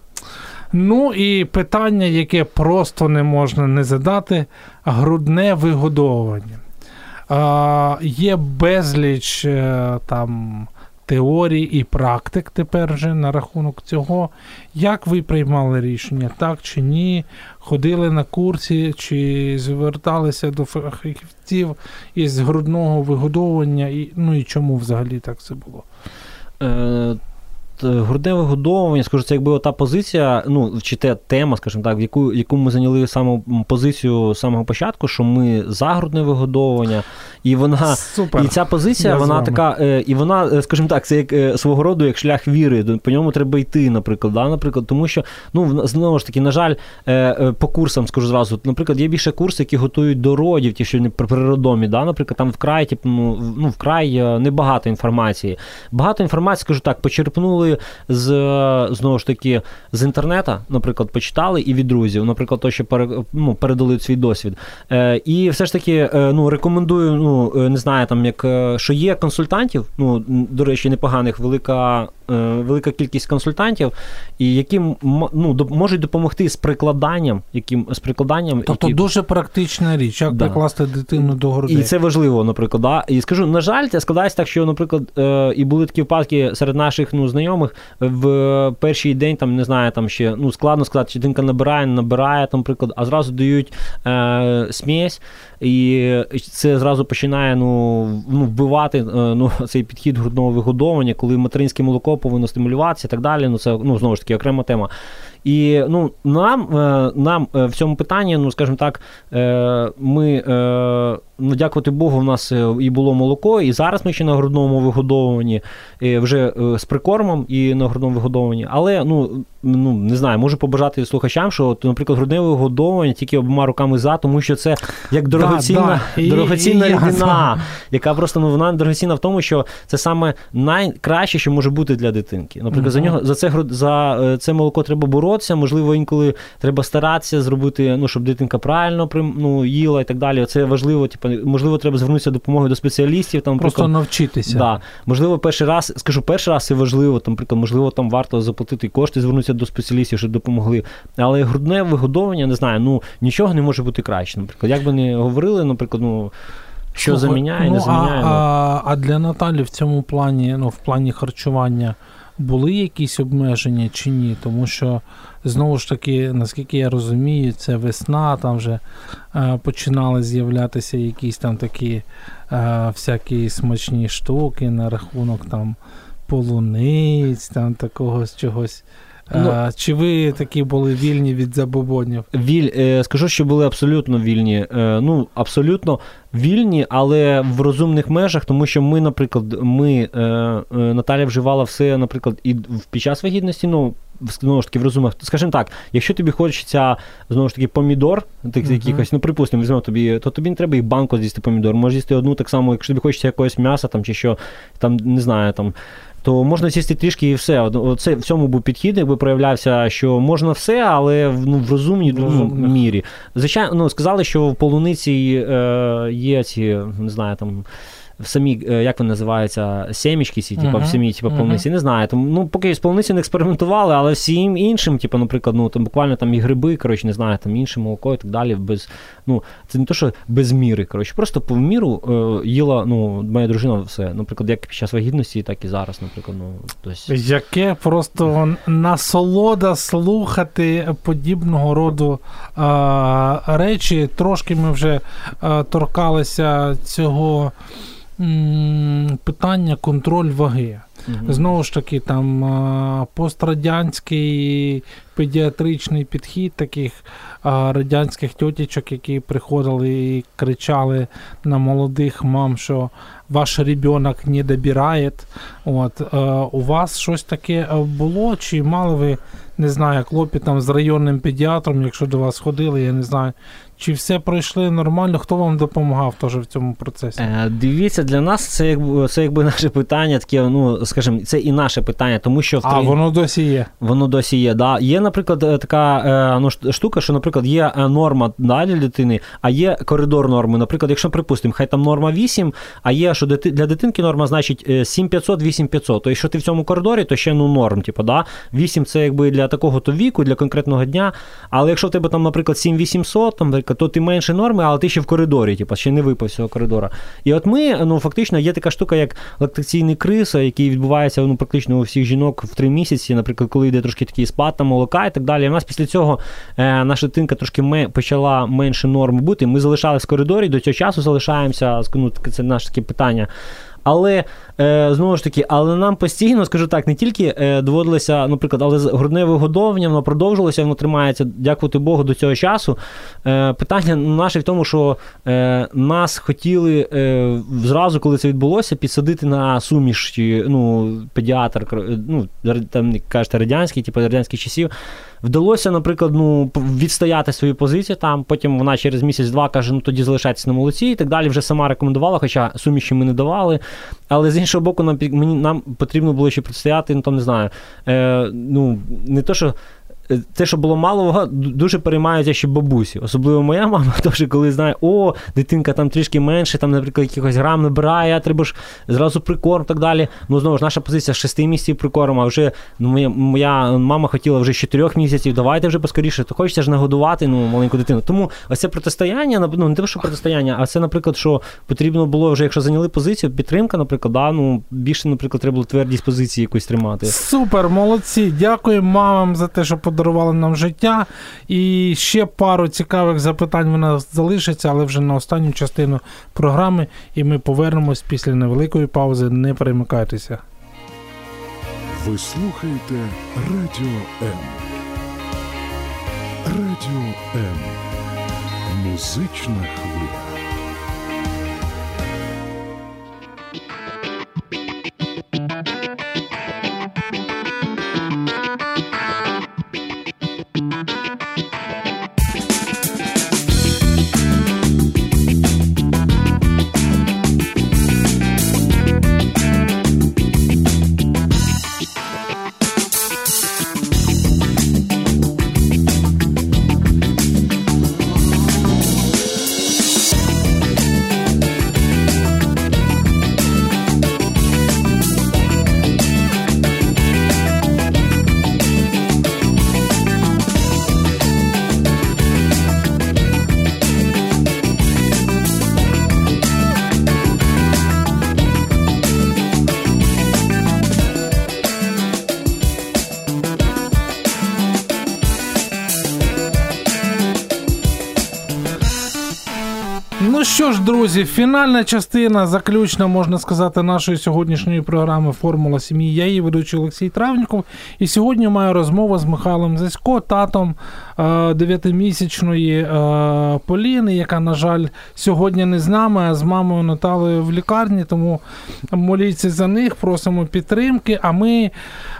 Ну і питання, яке просто не можна не задати – грудне вигодовування. А, є безліч там теорій і практик тепер вже на рахунок цього. Як ви приймали рішення, так чи ні? Ходили на курси, чи зверталися до фахівців із грудного вигодовування? І, ну і чому взагалі так це було? Е- Грудне вигодовування, скажу, це якби та позиція, ну, чи та тема, скажімо так, в яку, яку ми зайняли саму позицію з самого початку, що ми за грудне вигодовування, і вона, Супер. І ця позиція, Я вона така, і вона, скажімо так, це як свого роду, як шлях віри, по ньому треба йти, наприклад, да, наприклад, тому що, ну, знову ж таки, на жаль, по курсам, скажу зразу, наприклад, є більше курси, які готують до родів, ті, що не при роддомі, да, наприклад, там вкрай, типу, ну, вкрай небагато інформації. Багато інформації, скажу так, почерпнули з, знову ж таки, з інтернету, наприклад, почитали і від друзів, наприклад, то, що пере, ну, передали свій досвід. Е, і все ж таки, е, ну, рекомендую, ну, не знаю, там, як, що є консультантів, ну, до речі, непоганих, велика, е, велика кількість консультантів, і які, ну, до, можуть допомогти з прикладанням, яким, з прикладанням. Тобто які... дуже практична річ, як да. прикласти дитину до грудей. І це важливо, наприклад, да. І скажу, на жаль, це складається так, що, наприклад, е, і були такі випадки серед наших, ну, знайомих, в перший день, там, не знаю, там ще, ну, складно сказати, чи дитинка набирає, не набирає, там, наприклад, а зразу дають е, смесь, і це зразу починає, ну, ну вбивати, е, ну, цей підхід грудного вигодовування, коли материнське молоко повинно стимулюватися і так далі, ну, це, ну, знову ж таки, окрема тема. І ну, нам, нам в цьому питанні, ну, скажімо так, ми, ну, дякувати Богу, в нас і було молоко, і зараз ми ще на грудному вигодовуванні, вже з прикормом і на грудному вигодовуванні. Але, ну, ну, не знаю, можу побажати слухачам, що, наприклад, грудне вигодовування тільки обома руками за, тому що це як дорогоцінна, да, да. дорогоцінна і, рідина, і яка просто, ну, вона дорогоцінна в тому, що це саме найкраще, що може бути для дитинки. Наприклад, угу. за нього, за це, за це молоко треба боротися, можливо, інколи треба старатися зробити, ну, щоб дитинка правильно, ну, їла і так далі. Це важливо, типу, можливо, треба звернутися допомогою до спеціалістів. Там, просто навчитися. Да. Можливо, перший раз, скажу, перший раз це важливо, там, наприклад, можливо, там варто заплатити кошти, звернутися до спеціалістів, щоб допомогли. Але грудне вигодовування, не знаю, ну, нічого не може бути краще. Наприклад, як би не говорили, наприклад, ну, що Слухай, заміняє, ну, не заміняє. А, а для Наталі в цьому плані, ну, в плані харчування були якісь обмеження чи ні? Тому що, знову ж таки, наскільки я розумію, це весна, там вже е, починали з'являтися якісь там такі е, всякі смачні штуки на рахунок там полуниць, там такого чогось. Ну, чи ви такі були вільні від забобонів? Віль, е, скажу, що були абсолютно вільні. Е, ну, абсолютно вільні, але в розумних межах, тому що ми, наприклад, ми, е, е, Наталя вживала все, наприклад, і під час вагітності, ну, знову ж таки, в розумах. Скажімо так, якщо тобі хочеться, знову ж таки, помідор, так, uh-huh. якихось, ну, припустимо, візьмемо тобі, то тобі не треба і банку з'їсти помідор. Можеш з'їсти одну, так само, якщо тобі хочеться якогось м'яса, там, чи що, там, не знаю, там, то можна сісти трішки і все. Оце, в цьому був підхід, якби проявлявся, що можна все, але, ну, в розумній, ну, мірі. Звичайно, ну, сказали, що в полуниці е, є ці, не знаю, там, в самі, як вони називаються, сімечки ці, типу, uh-huh. в самій, типу, полуниці, uh-huh. не знаю. Там, ну, поки з полуниці не експериментували, але всім іншим, типу, наприклад, ну, там буквально там і гриби, коротше, не знаю, там інше молоко і так далі, без, ну, це не то, що без міри, коротше, просто по міру е, їла, ну, моя дружина все, наприклад, як під час вагітності, так і зараз, наприклад, ну, тось. Яке просто насолода слухати подібного роду е, речі. Трошки ми вже е, торкалися цього питання контроль ваги. Угу. Знову ж таки, там пострадянський педіатричний підхід таких радянських тьотічок, які приходили і кричали на молодих мам, що ваш ребенок не добирає. От, у вас щось таке було? Чи мали ви, не знаю, клопіт там з районним педіатром, якщо до вас ходили, я не знаю, чи все пройшли нормально? Хто вам допомагав теж в цьому процесі? Е, дивіться, для нас це якби, це якби наше питання, таке, ну, скажімо, це і наше питання, тому що... В а, воно досі є? Воно досі є, да. Є, наприклад, така ну, штука, що, наприклад, є норма, да, для дитини, а є коридор норми. Наприклад, якщо, припустимо, хай там норма вісім, а є, що для дитинки норма, значить, сім п'ятсот, вісім п'ятсот. Тобто, якщо ти в цьому коридорі, то ще, ну, норм, типу, да. вісім це, якби, для такого-то віку, для конкретного дня. Але якщо в тебе там, наприклад, сім вісімсот, там, то ти менше норми, але ти ще в коридорі, типу, ще не випав з цього коридора. І от ми, ну, фактично, є така штука, як лактаційний криз, який відбувається, ну, практично у всіх жінок в три місяці, наприклад, коли йде трошки такий спад там молока і так далі. І в нас після цього е, наша дитинка трошки ме, почала менше норми бути. Ми залишалися в коридорі, до цього часу залишаємося, ну, це наше таке питання. Але, е, знову ж таки, але нам постійно, скажу так, не тільки е, доводилося, наприклад, але грудне вигодовування, воно продовжилося, воно тримається, дякувати Богу, до цього часу. Е, питання наше в тому, що е, нас хотіли е, зразу, коли це відбулося, підсадити на суміш, ну, педіатр, ну, там, кажете, радянський, типу радянських часів. Вдалося, наприклад, ну, відстояти свою позицію там, потім вона через місяць-два каже, ну, тоді залишайтеся на молоці і так далі, вже сама рекомендувала, хоча суміші ми не давали. Але з іншого боку, нам, мені, нам потрібно було ще предстояти, ну, там, не знаю, е, ну, не то, що те, що було мало, дуже переймаються ще бабусі. Особливо моя мама, теж коли знає, о, дитинка там трішки менше, там, наприклад, якихось грам набирає, треба ж зразу прикорм і так далі. Ну, знову ж, наша позиція шести місяців прикорму, а вже, ну, моя, моя мама хотіла вже з чотирьох місяців, давайте вже поскоріше, то хочеться ж нагодувати, ну, маленьку дитину. Тому ось це протистояння, ну, не те, що протистояння, а це, наприклад, що потрібно було вже, якщо зайняли позицію, підтримка, наприклад, да, ну, більше, наприклад, треба було твердість позиції якусь тримати. Супер, молодці, дякую мамам за те, що подарували нам життя. І ще пару цікавих запитань в нас залишиться, але вже на останню частину програми, і ми повернемось після невеликої паузи. Не перемикайтеся. Ви слухаєте Радіо М. Радіо М. Музична хвиля. Ну що ж, друзі, фінальна частина, заключна, можна сказати, нашої сьогоднішньої програми «Формула сім'ї». Я її ведучий Олексій Травніков. І сьогодні маю розмову з Михайлом Зесько, татом е, дев'ятимісячної е, Поліни, яка, на жаль, сьогодні не з нами, а з мамою Наталею в лікарні. Тому моліться за них, просимо підтримки. А ми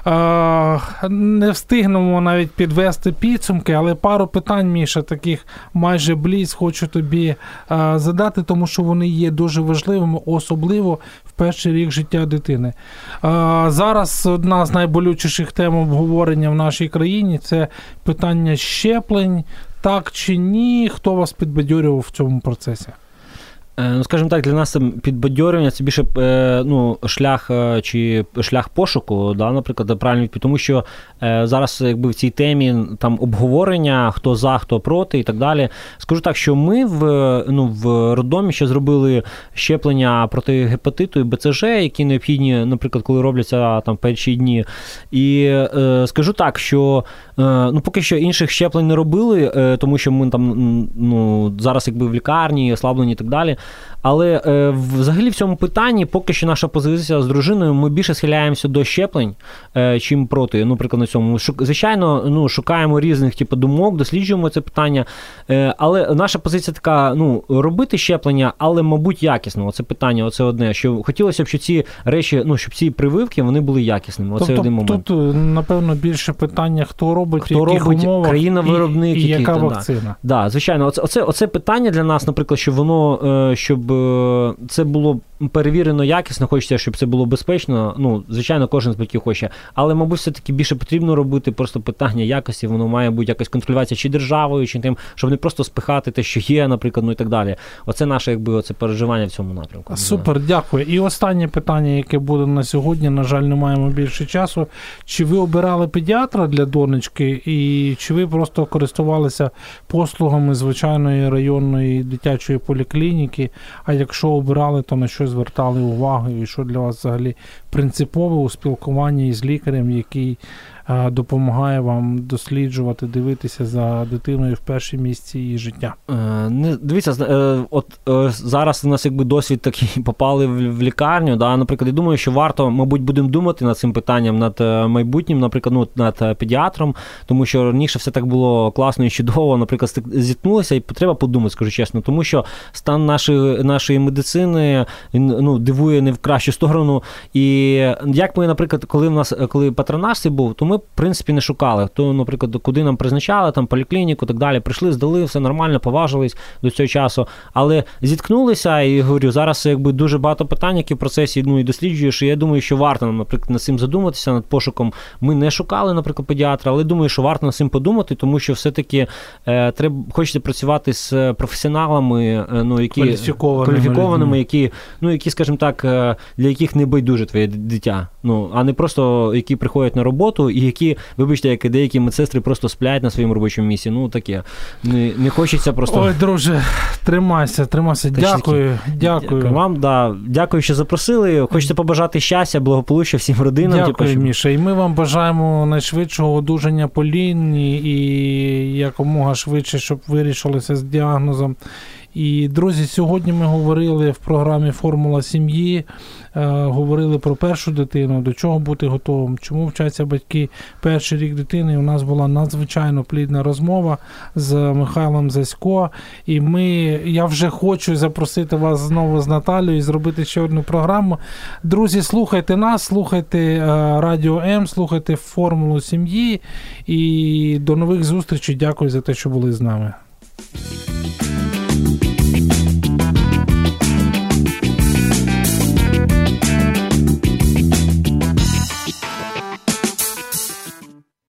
е, не встигнемо навіть підвести підсумки, але пару питань, Міша, таких майже близь, хочу тобі е, задати, тому що вони є дуже важливими, особливо в перший рік життя дитини. Зараз одна з найболючіших тем обговорення в нашій країні – це питання щеплень. Так чи ні? Хто вас підбадьорював в цьому процесі? Ну, скажімо так, для нас підбадьорювання – це більше ну, шлях чи шлях пошуку, да, наприклад, правильно відповідь, тому що зараз якби в цій темі там обговорення, хто за, хто проти і так далі. Скажу так, що ми в, ну, в роддомі ще зробили щеплення проти гепатиту і БЦЖ, які необхідні, наприклад, коли робляться там перші дні. І е, скажу так, що е, ну, поки що інших щеплень не робили, е, тому що ми там ну, зараз якби в лікарні, ослаблені і так далі. Але е, взагалі в цьому питанні поки що наша позиція з дружиною, ми більше схиляємося до щеплень, е, чим проти. Ну, наприклад, на цьому. Шук, звичайно, ну, шукаємо різних типу, думок, досліджуємо це питання. Е, але наша позиція така, ну, робити щеплення, але, мабуть, якісно. Оце питання, оце одне. Що хотілося б, щоб ці речі, ну, щоб ці прививки, вони були якісними. Оце тобто, один момент. Тут, напевно, більше питання, хто робить, хто в яких робить, умовах країна-виробник, і, і яка які, вакцина. Так, да, звичайно. Оце, оце, оце питання для нас, наприклад, щоб воно, щоб це було перевірено якісно, хочеться, щоб це було безпечно. Ну, звичайно, кожен з батьків хоче. Але, мабуть, все-таки більше потрібно робити просто питання якості, воно має бути якось контролюватися чи державою, чи тим, щоб не просто спихати те, що є, наприклад, ну і так далі. Оце наше, якби, оце переживання в цьому напрямку. Супер, дякую. І останнє питання, яке буде на сьогодні, на жаль, не маємо більше часу. Чи ви обирали педіатра для донечки, і чи ви просто користувалися послугами звичайної районної дитячої поліклініки, а якщо обирали, то на що звертали увагу, і що для вас взагалі принципове у спілкуванні із лікарем, який е, допомагає вам досліджувати, дивитися за дитиною в перші місці її життя? Е, не, дивіться, е, от е, зараз у нас якби досвід такий, попали в, в лікарню, да, наприклад, я думаю, що варто, мабуть, будемо думати над цим питанням, над майбутнім, наприклад, ну, над педіатром, тому що раніше все так було класно і чудово, наприклад, зіткнулося, і треба подумати, скажу чесно, тому що стан нашої, нашої медицини, він, ну, дивує не в кращу сторону. І як ми, наприклад, коли в нас, коли патронаж цей був, то ми, в принципі, не шукали. То, наприклад, куди нам призначали, там, поліклініку, так далі, прийшли, здали, все нормально, поважились до цього часу. Але зіткнулися, і, говорю, зараз, якби, дуже багато питань, які в процесі, ну, і досліджуєш, і я думаю, що варто нам, наприклад, над цим задуматися, над пошуком. Ми не шукали, наприклад, педіатра, але думаю, що варто над цим подумати, тому що все-таки е, треба, хочеться працювати з професіоналами, е, ну, які кваліфікованими, кваліфікованими які, ну, які, скажімо так, для яких не байдуже твоє дитя, ну, а не просто які приходять на роботу і які, вибачте, як і деякі медсестри просто сплять на своєму робочому місці, ну, таке. Не, не хочеться просто... Ой, друже, тримайся, тримайся. Дякую, дякую. Дякую вам, да. Дякую, що запросили. Хочеться побажати щастя, благополуччя всім родинам. Дякую, типу, щоб... Міша. І ми вам бажаємо найшвидшого одужання Поліні і якомога швидше, щоб вирішилося з діагнозом. І, друзі, сьогодні ми говорили в програмі «Формула сім'ї», говорили про першу дитину, до чого бути готовим, чому вчаться батьки перший рік дитини. І у нас була надзвичайно плідна розмова з Михайлом Засько. І ми, я вже хочу запросити вас знову з Наталією і зробити ще одну програму. Друзі, слухайте нас, слухайте Радіо М, слухайте «Формулу сім'ї». І до нових зустрічей. Дякую за те, що були з нами.